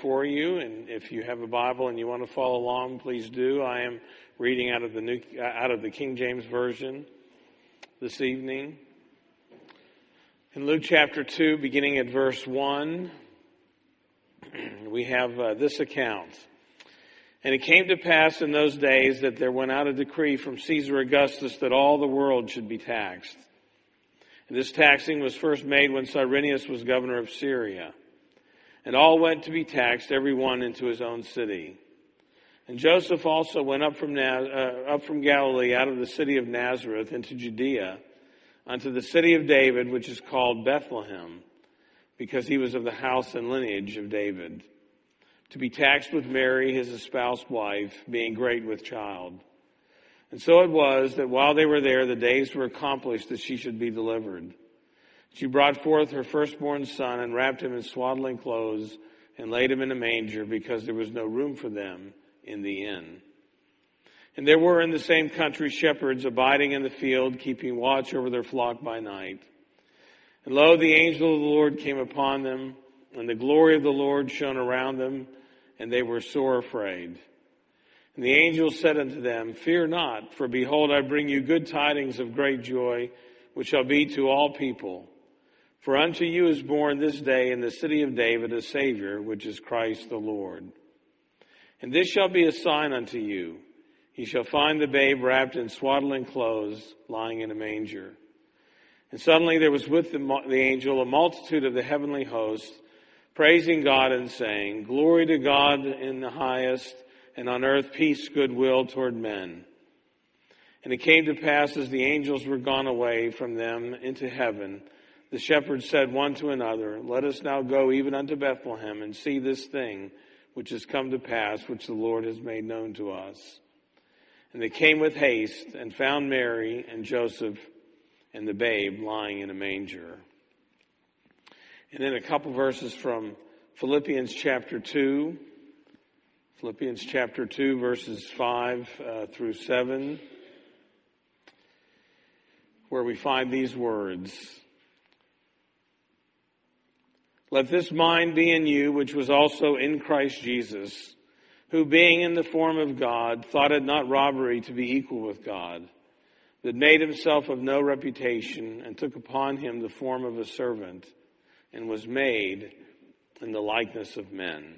before you, and if you have a Bible and you want to follow along, please do. I am reading out of the King James Version this evening. In Luke chapter 2, beginning at verse 1, we have this account. And it came to pass in those days that there went out a decree from Caesar Augustus that all the world should be taxed. And this taxing was first made when Cyrenius was governor of Syria. And all went to be taxed, every one into his own city. And Joseph also went up from Galilee out of the city of Nazareth into Judea, unto the city of David, which is called Bethlehem, because he was of the house and lineage of David, to be taxed with Mary, his espoused wife, being great with child. And so it was that while they were there, the days were accomplished that she should be delivered. She brought forth her firstborn son and wrapped him in swaddling clothes and laid him in a manger, because there was no room for them in the inn. And there were in the same country shepherds abiding in the field, keeping watch over their flock by night. And lo, the angel of the Lord came upon them, and the glory of the Lord shone around them, and they were sore afraid. And the angel said unto them, Fear not, for behold, I bring you good tidings of great joy, which shall be to all people. For unto you is born this day in the city of David a Savior, which is Christ the Lord. And this shall be a sign unto you. Ye shall find the babe wrapped in swaddling clothes, lying in a manger. And suddenly there was with the angel a multitude of the heavenly host, praising God and saying, Glory to God in the highest, and on earth peace, goodwill toward men. And it came to pass, as the angels were gone away from them into heaven, the shepherds said one to another, Let us now go even unto Bethlehem, and see this thing which has come to pass, which the Lord has made known to us. And they came with haste, and found Mary and Joseph and the babe lying in a manger. And then a couple verses from Philippians chapter 2. Philippians chapter 2, verses 5 through 7, where we find these words. Let this mind be in you, which was also in Christ Jesus, who being in the form of God, thought it not robbery to be equal with God, but made himself of no reputation, and took upon him the form of a servant, and was made in the likeness of men.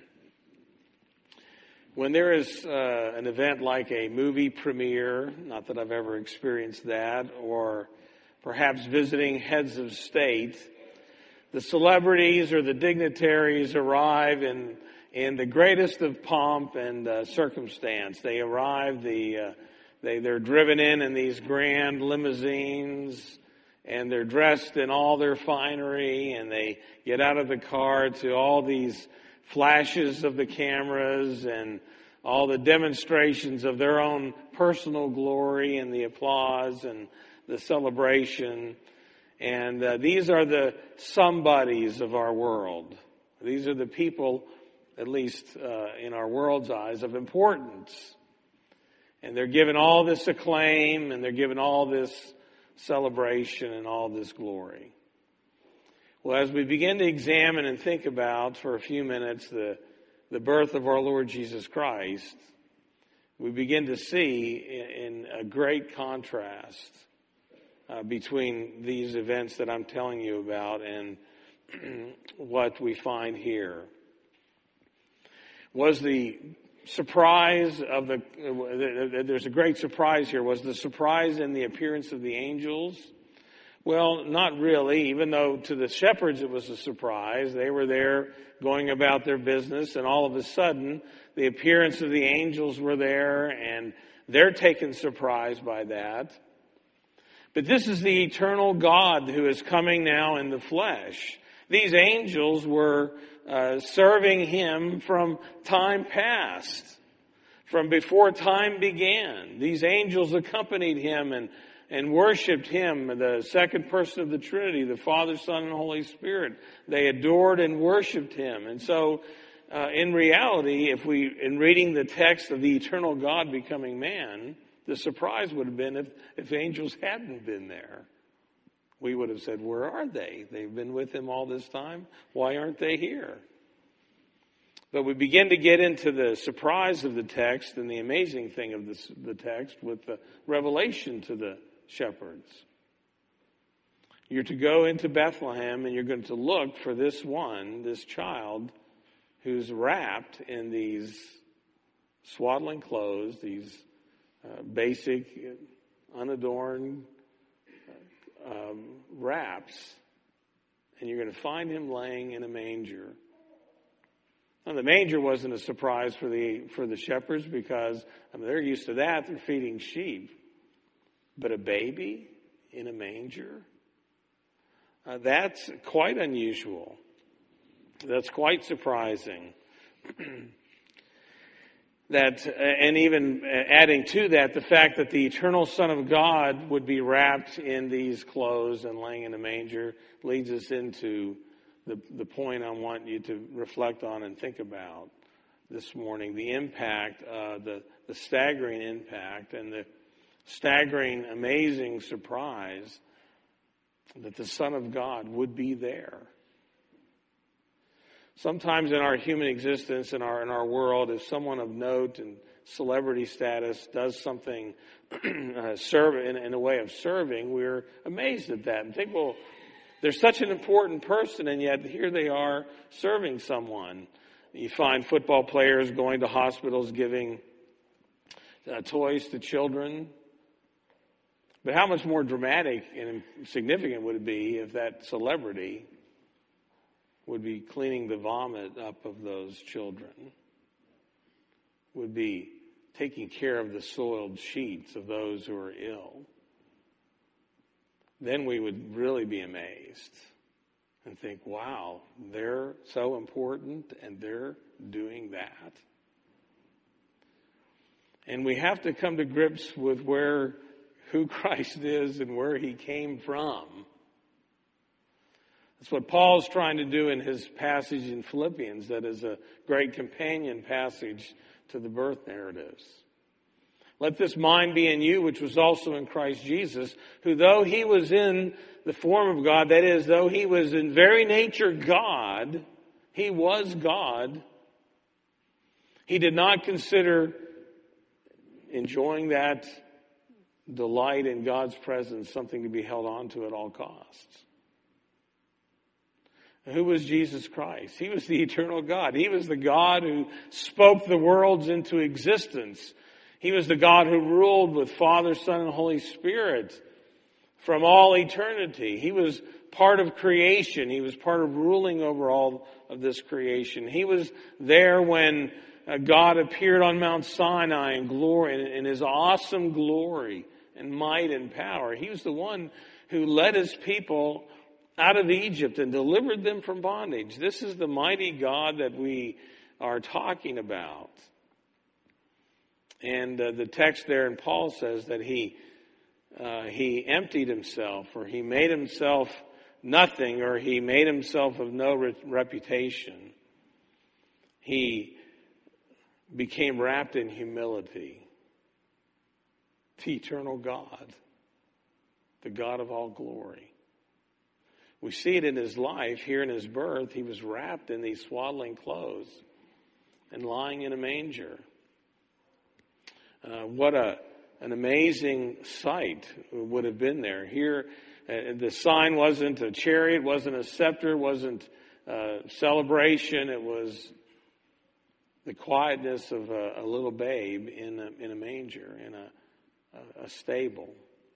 When there is an event like a movie premiere, not that I've ever experienced that, or perhaps visiting heads of state, the celebrities or the dignitaries arrive in the greatest of pomp and circumstance. They arrive, they're driven in these grand limousines, and they're dressed in all their finery, and they get out of the car to all these flashes of the cameras and all the demonstrations of their own personal glory and the applause and the celebration. And these are the somebodies of our world. These are the people, at least in our world's eyes, of importance. And they're given all this acclaim, and they're given all this celebration and all this glory. Well, as we begin to examine and think about for a few minutes the birth of our Lord Jesus Christ, we begin to see in a great contrast between these events that I'm telling you about and what we find here. Was the surprise of there's a great surprise here. Was the surprise in the appearance of the angels? Well, not really, even though to the shepherds it was a surprise. They were there going about their business, and all of a sudden the appearance of the angels were there, and they're taken surprise by that. But this is the eternal God who is coming now in the flesh. These angels were serving him from time past, from before time began. These angels accompanied him and worshiped him, the second person of the Trinity, the Father, Son, and Holy Spirit. They adored and worshiped him. And so, in reality, in reading the text of the eternal God becoming man, the surprise would have been if angels hadn't been there. We would have said, where are they? They've been with him all this time. Why aren't they here? But we begin to get into the surprise of the text and the amazing thing of the text with the revelation to the shepherds. You're to go into Bethlehem and you're going to look for this child who's wrapped in these swaddling clothes, these basic, unadorned wraps, and you're going to find him laying in a manger. Now, the manger wasn't a surprise for the shepherds because they're used to that. They're feeding sheep. But a baby in a manger? That's quite unusual. That's quite surprising. And even adding to that, the fact that the eternal Son of God would be wrapped in these clothes and laying in a manger leads us into the point I want you to reflect on and think about this morning. The impact, the staggering impact and the staggering, amazing surprise that the Son of God would be there. Sometimes in our human existence, in our world, if someone of note and celebrity status does something in a way of serving, we're amazed at that and think, well, they're such an important person, and yet here they are serving someone. You find football players going to hospitals giving toys to children. But how much more dramatic and significant would it be if that celebrity would be cleaning the vomit up of those children, would be taking care of the soiled sheets of those who are ill? Then we would really be amazed and think, wow, they're so important and they're doing that. And we have to come to grips with who Christ is and where he came from. That's what Paul's trying to do in his passage in Philippians, that is a great companion passage to the birth narratives. Let this mind be in you, which was also in Christ Jesus, who though he was in the form of God, that is, though he was in very nature God, he was God, he did not consider enjoying that delight in God's presence something to be held on to at all costs. Who was Jesus Christ? He was the eternal God. He was the God who spoke the worlds into existence. He was the God who ruled with Father, Son, and Holy Spirit from all eternity. He was part of creation. He was part of ruling over all of this creation. He was there when God appeared on Mount Sinai in glory, in his awesome glory and might and power. He was the one who led his people out of Egypt and delivered them from bondage. This is the mighty God that we are talking about. And the text there in Paul says that he emptied himself, or he made himself nothing, or he made himself of no reputation. He became wrapped in humility. The eternal God, the God of all glory. We see it in his life. Here in his birth, he was wrapped in these swaddling clothes and lying in a manger. What an amazing sight would have been there. Here, the sign wasn't a chariot, wasn't a scepter, wasn't a celebration. It was the quietness of a little babe in a manger, in a stable.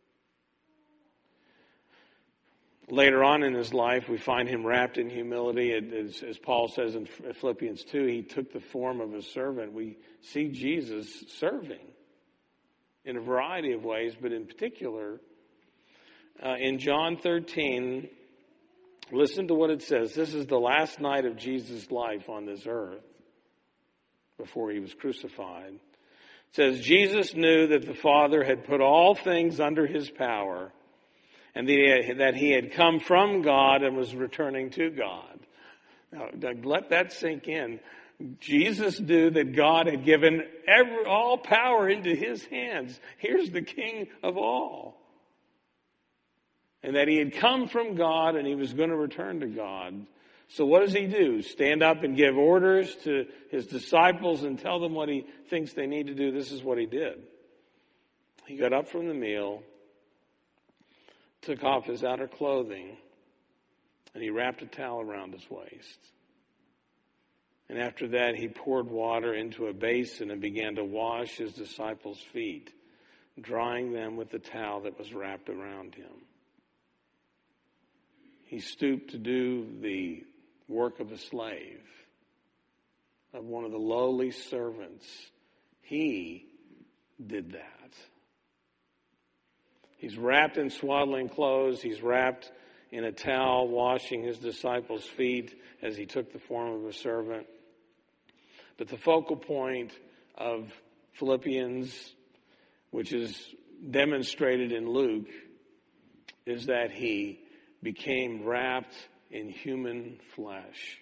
Later on in his life, we find him wrapped in humility. As Paul says in Philippians 2, he took the form of a servant. We see Jesus serving in a variety of ways, but in particular, in John 13, listen to what it says. This is the last night of Jesus' life on this earth before he was crucified. It says, Jesus knew that the Father had put all things under his power, and that he had come from God and was returning to God. Now, let that sink in. Jesus knew that God had given all power into his hands. Here's the King of all. And that he had come from God and he was going to return to God. So what does he do? Stand up and give orders to his disciples and tell them what he thinks they need to do? This is what he did. He got up from the meal, took off his outer clothing, and he wrapped a towel around his waist. And after that, he poured water into a basin and began to wash his disciples' feet, drying them with the towel that was wrapped around him. He stooped to do the work of a slave, of one of the lowly servants. He did that. He's wrapped in swaddling clothes. He's wrapped in a towel, washing his disciples' feet as he took the form of a servant. But the focal point of Philippians, which is demonstrated in Luke, is that he became wrapped in human flesh.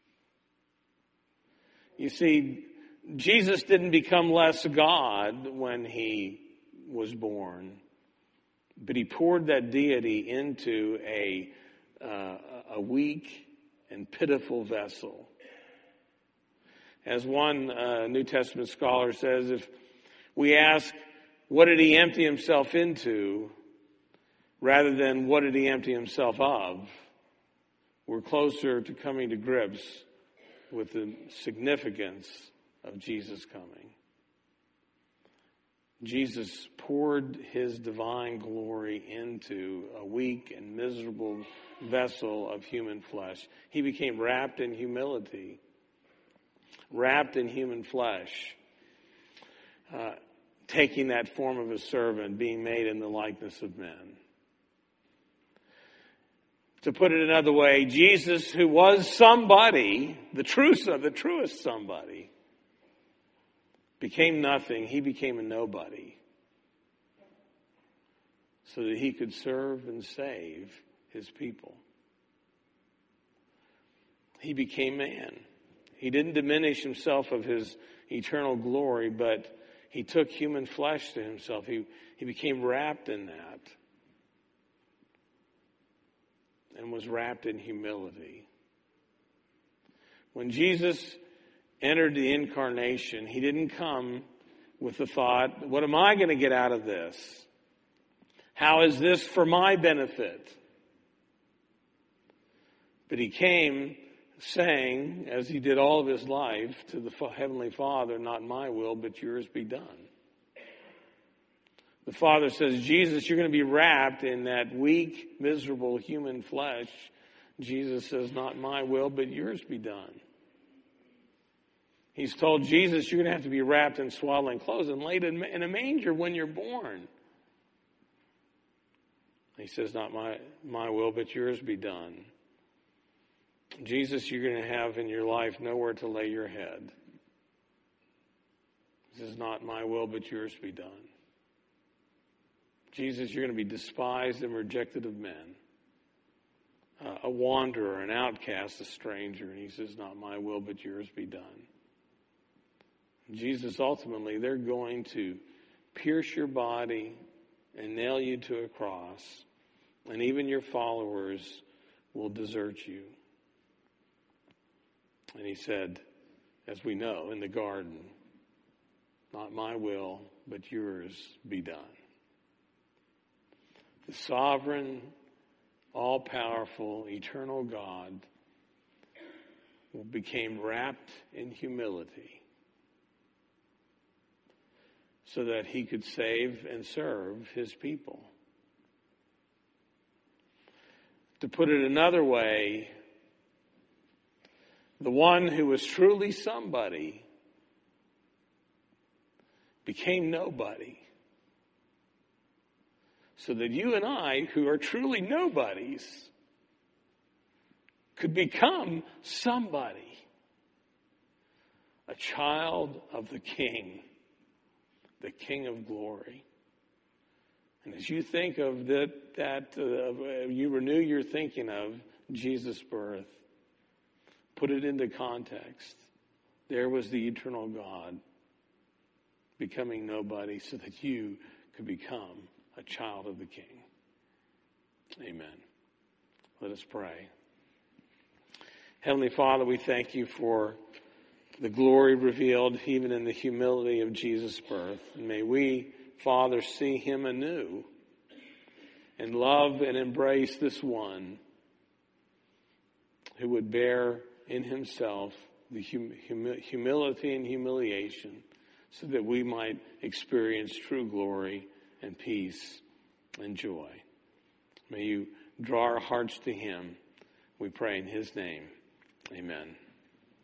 You see, Jesus didn't become less God when he was born, but he poured that deity into a weak and pitiful vessel. As one New Testament scholar says, if we ask, what did he empty himself into, rather than what did he empty himself of, we're closer to coming to grips with the significance of Jesus coming. Jesus poured his divine glory into a weak and miserable vessel of human flesh. He became wrapped in humility, wrapped in human flesh, taking that form of a servant, being made in the likeness of men. To put it another way, Jesus, who was somebody, the truest somebody, became nothing. He became a nobody so that he could serve and save his people. He became man. He didn't diminish himself of his eternal glory, but he took human flesh to himself. He became wrapped in that and was wrapped in humility. When Jesus entered the incarnation, he didn't come with the thought, what am I going to get out of this? How is this for my benefit? But he came saying, as he did all of his life, to the Heavenly Father, not my will, but yours be done. The Father says, Jesus, you're going to be wrapped in that weak, miserable human flesh. Jesus says, not my will, but yours be done. He's told Jesus, you're going to have to be wrapped in swaddling clothes and laid in a manger when you're born. He says, not my will, but yours be done. Jesus, you're going to have in your life nowhere to lay your head. This is not my will, but yours be done. Jesus, you're going to be despised and rejected of men. A wanderer, an outcast, a stranger. And he says, not my will, but yours be done. Jesus, ultimately, they're going to pierce your body and nail you to a cross. And even your followers will desert you. And he said, as we know, in the garden, not my will, but yours be done. The sovereign, all-powerful, eternal God became wrapped in humility so that he could save and serve his people. To put it another way, the one who was truly somebody became nobody. So that you and I, who are truly nobodies, could become somebody. A child of the King of glory. And as you think of you renew your thinking of Jesus' birth, put it into context. There was the eternal God becoming nobody so that you could become a child of the King. Amen. Let us pray. Heavenly Father, we thank you for the glory revealed even in the humility of Jesus' birth. And may we, Father, see him anew and love and embrace this one who would bear in himself the humility and humiliation so that we might experience true glory and peace and joy. May you draw our hearts to him. We pray in his name. Amen.